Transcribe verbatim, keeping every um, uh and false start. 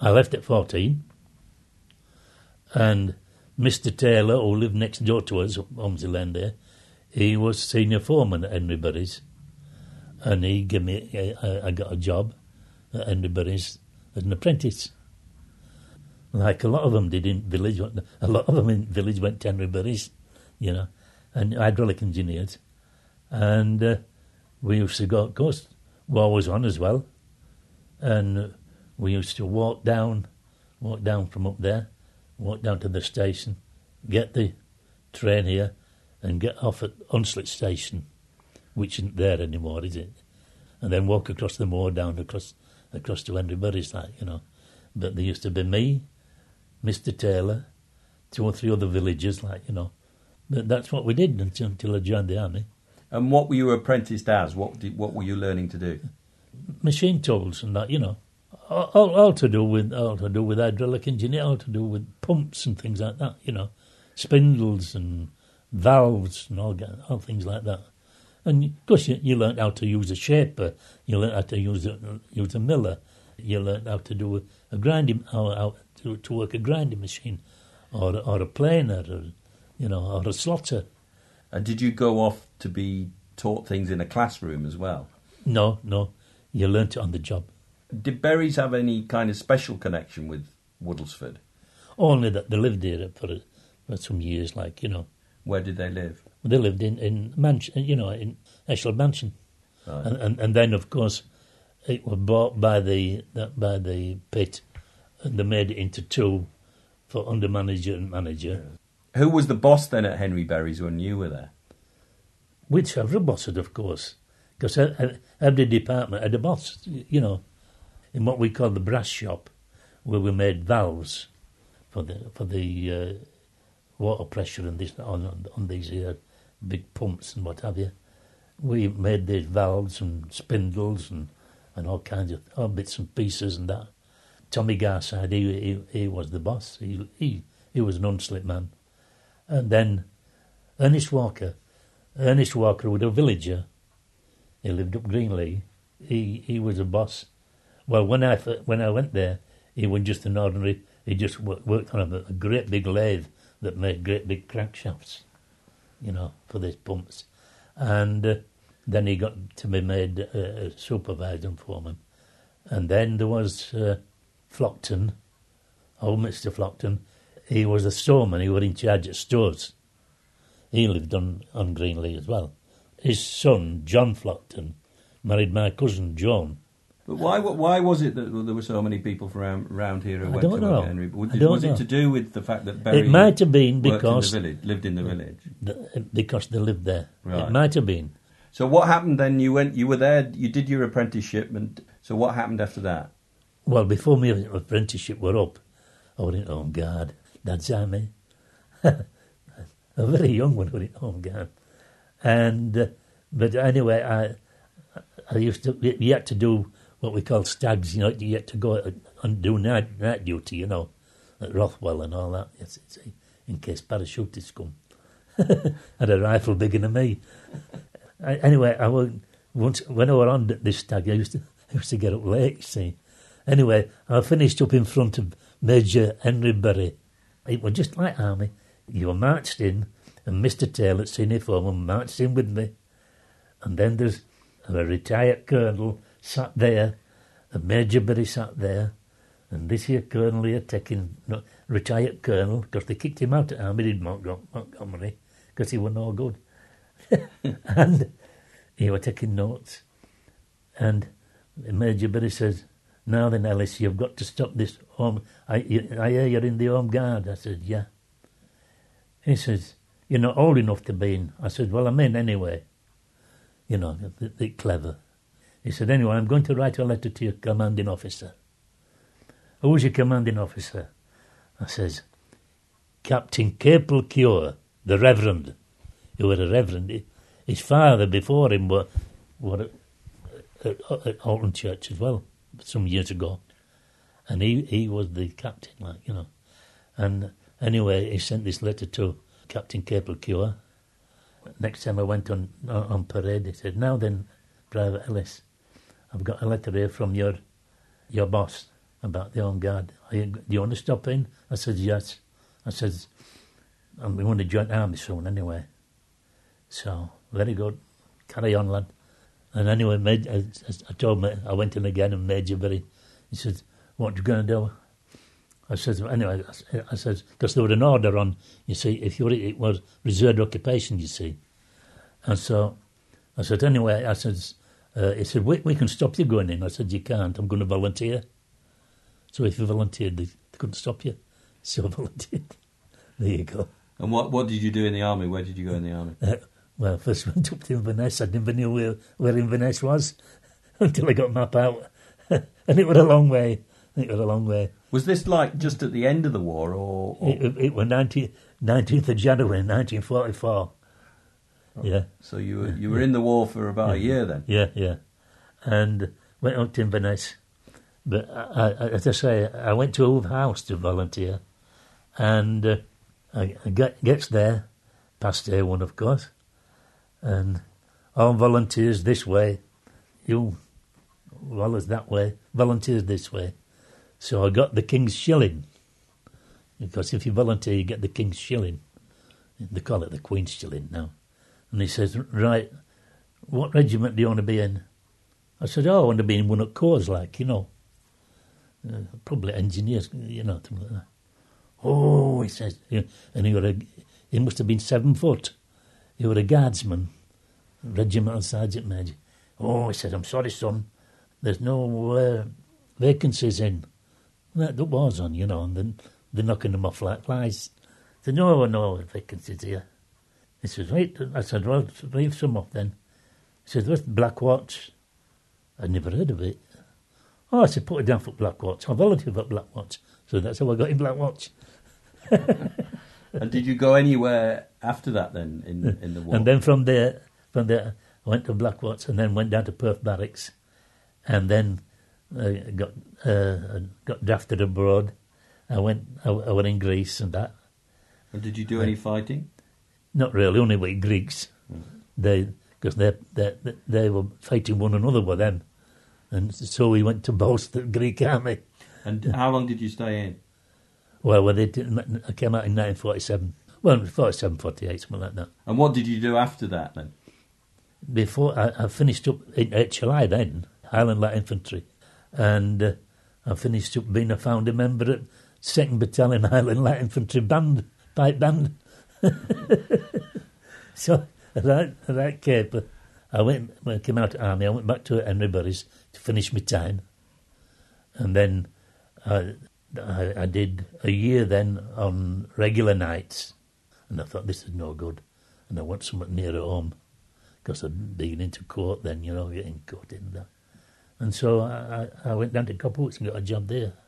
I left at fourteen, and Mister Taylor, who lived next door to us, Holmesy Lane there, he was senior foreman at Henry Berries, and he gave me, I, I got a job at Henry Berries as an apprentice. Like a lot of them did in village, a lot of them in village went to Henry Berries, you know, and hydraulic engineers. And uh, we used to go, of course, war was on as well, and we used to walk down, walk down from up there, walk down to the station, get the train here, and get off at Hunslet Station, which isn't there anymore, is it? And then walk across the moor down across across to Henry Berries, like, you know. But there used to be me, Mister Taylor, two or three other villagers, like, you know. But that's what we did until, until I joined the army. And what were you apprenticed as? What did, what were you learning to do? Machine tools and that, you know. All, all to do with all to do with hydraulic engineering, all to do with pumps and things like that, you know. Spindles and valves and all, all things like that. And of course you, you learned how to use a shaper, you learned how to use a, use a miller, you learned how to do a, a grinding, how, how to, to work a grinding machine, or or a planer, or you know, or a slotter. And did you go off to be taught things in a classroom as well? No, no, you learnt it on the job. Did Berries have any kind of special connection with Woodlesford? Only that they lived here for, for some years, like, you know. Where did they live? They lived in in Mansion, you know, in Eschel Mansion, Right. and, and and then of course it was bought by the by the pit, and they made it into two for under manager and manager. Who was the boss then at Henry Berries when you were there? Whichever boss had, of course, because every department had a boss, you know, in what we call the brass shop, where we made valves for the for the uh, water pressure and this on on these here big pumps and what have you. We made these valves and spindles and, and all kinds of all bits and pieces and that. Tommy Garside, he, he he was the boss. He he he was an Hunslet man, and then Ernest Walker. Ernest Walker was a villager. He lived up Greenlee. He he was a boss. Well, when I when I went there, he was just an ordinary. He just worked on a, a great big lathe that made great big crankshafts, you know, for these pumps. And uh, then he got to be made a, a supervisor and foreman. And then there was uh, Flockton, old Mister Flockton. He was a storeman. He was in charge of stores. He lived on, on Greenlee as well. His son, John Flockton, married my cousin, Joan. But why why was it that there were so many people from around, around here who I went don't to know. Henry? Was, I don't was know. it to do with the fact that Berry It might have been worked because in the village, lived in the village? The, because they lived there. Right. It might have been. So what happened then? You went, you were there, you did your apprenticeship, and so what happened after that? Well, before my apprenticeship were up, I was in Home Guard. That's how me. A very young one was in Home Guard. And, uh, but anyway, I I used to, you had to do what we call stags, you know, you had to go and do night, night duty, you know, at Rothwell and all that, yes, in case parachutists come. Had a rifle bigger than me. I, anyway, I was, once when I was on this stag, I used to I used to get up late, you see. Anyway, I finished up in front of Major Henry Berry. It was just like army. You were marched in, and Mister Taylor, senior foreman, marched in with me. And then there's a retired colonel sat there, and Major Berry sat there, and this here colonel here taking, no, retired colonel, because they kicked him out at army, did Montgomery, because he was no good. And he was taking notes. And Major Berry says, "Now then, Ellis, you've got to stop this home. I, you, I hear you're in the Home Guard." I said, "Yeah." He says, "You're not old enough to be in." I said, "Well, I'm in anyway." You know, a bit clever. He said, "Anyway, I'm going to write a letter to your commanding officer." "Who's your commanding officer?" I says, "Captain Capel Cure, the Reverend." He was a Reverend. His father before him were, were at, at, at Alton Church as well, some years ago. And he, he was the captain, like, you know. And anyway, he sent this letter to Captain Capel Cure. Next time I went on, on on parade, he said, "Now then, Private Ellis, I've got a letter here from your your boss." about the Home Guard. Are you, do you want to stop in? I said, yes. I said, and we want to join the army soon anyway. So, very good. Carry on, lad. And anyway, Major, I, I told him, I went in again and Major Berry, he said, what are you going to do? I said, anyway, I, I said, because there was an order on, you see, if you were, it was reserved occupation, you see. And so I said, anyway, I said, uh, he said, we, we can stop you going in. I said, you can't, I'm going to volunteer. So if you volunteered, they, they couldn't stop you. So I volunteered. There you go. And what, what did you do in the army? Where did you go in the army? Uh, well, first went up to Inverness. I never knew where, where Inverness was until I got a map out. And it was a long way. It was a long way. Was this like just at the end of the war, or...? or... It, it was nineteenth of January, nineteen forty-four. Oh, yeah. So you were, you were in the war for about yeah. a year then? Yeah, yeah. And went up to Inverness. But I, I, as I say, I went to Hove House to volunteer. And uh, I, I get, gets there, past A one, of course. And all volunteers this way. You, volunteers that way. Volunteers this way. So I got the King's Shilling. Because if you volunteer, you get the King's Shilling. They call it the Queen's Shilling now. And he says, right, what regiment do you want to be in? I said, oh, I want to be in one of corps, like, you know. Uh, probably engineers, you know, something like that. Oh, he says, and he, were a, he must have been seven foot. He was a guardsman, regimental sergeant major. Oh, he says, I'm sorry, son, there's no uh, vacancies in. That the war's on, you know, and then they're knocking them off like flies. I said, no, no vacancies here. He says, wait. I said, well, leave some off then. He says, what's Black Watch? I'd never heard of it. Oh, I said, put it down for Black Watch. I volunteered for Black Watch. So that's how I got in Black Watch. And did you go anywhere after that then in, in the war? And then from there, from there, I went to Black Watch and then went down to Perth Barracks. And then uh, got uh, got drafted abroad. I went, I, I went in Greece and that. And did you do any fighting? Not really, only with Greeks. Mm. They, because they, they, they were fighting one another with them. And so we went to boast the Greek army. And how long did you stay in? Well, well they did, I came out in nineteen forty-seven. Well, forty-seven, forty-eight, something like that. And what did you do after that then? Before, I, I finished up in H L I then, Highland Light Infantry. And uh, I finished up being a founder member at second Battalion Highland Light Infantry Band, Pipe Band. So, at that, at that caper, I went, when I came out of the army, I went back to Henry Burries to finish my time. And then I, I, I did a year then on regular nights. And I thought, this is no good. And I want something nearer home. Because I'd been into court then, you know, getting caught in that. And so I, I went down to Copperwoods and got a job there.